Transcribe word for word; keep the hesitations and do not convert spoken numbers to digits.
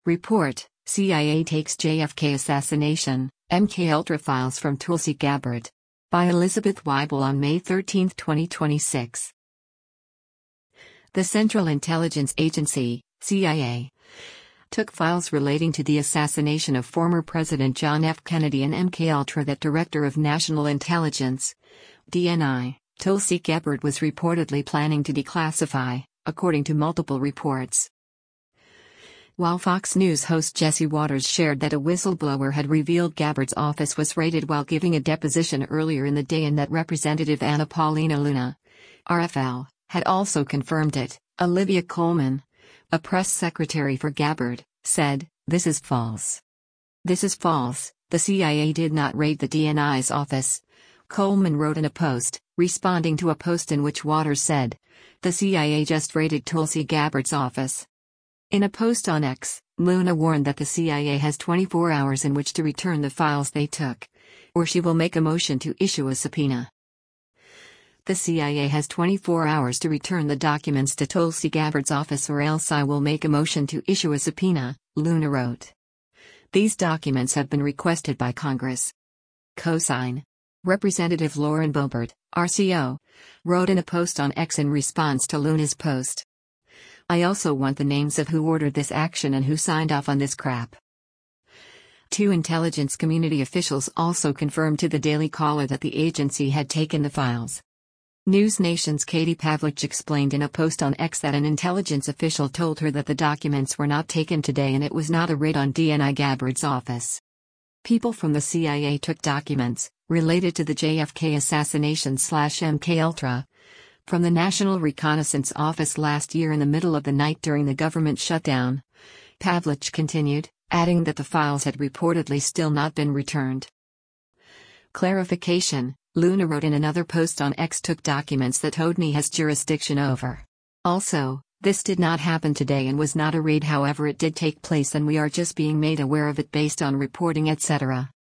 Report, C I A takes J F K assassination, M K Ultra files from Tulsi Gabbard. By Elizabeth Weibel on May thirteenth, twenty twenty-six. The Central Intelligence Agency, C I A, took files relating to the assassination of former President John F. Kennedy and M K Ultra that Director of National Intelligence, D N I, Tulsi Gabbard was reportedly planning to declassify, according to multiple reports. While Fox News host Jesse Watters shared that a whistleblower had revealed Gabbard's office was raided while giving a deposition earlier in the day and that Representative Anna Paulina Luna, R F L, had also confirmed it, Olivia Coleman, a press secretary for Gabbard, said, "This is false. This is false, the C I A did not raid the D N I's office," Coleman wrote in a post, responding to a post in which Watters said, "The C I A just raided Tulsi Gabbard's office." In a post on X, Luna warned that the C I A has twenty-four hours in which to return the files they took, or she will make a motion to issue a subpoena. "The C I A has twenty-four hours to return the documents to Tulsi Gabbard's office or else I will make a motion to issue a subpoena," Luna wrote. These documents have been requested by Congress. Cosign. Representative Lauren Boebert, R C O, wrote in a post on X in response to Luna's post, "I also want the names of who ordered this action and who signed off on this crap." Two intelligence community officials also confirmed to the Daily Caller that the agency had taken the files. News Nation's Katie Pavlich explained in a post on X that an intelligence official told her that the documents were not taken today and it was not a raid on D N I Gabbard's office. People from the C I A took documents, related to the J F K assassination slash M K Ultra, from the National Reconnaissance Office last year in the middle of the night during the government shutdown, Pavlich continued, adding that the files had reportedly still not been returned. Clarification, Luna wrote in another post on X took documents that O D N I has jurisdiction over. Also, this did not happen today and was not a raid, however it did take place and we are just being made aware of it based on reporting et cetera.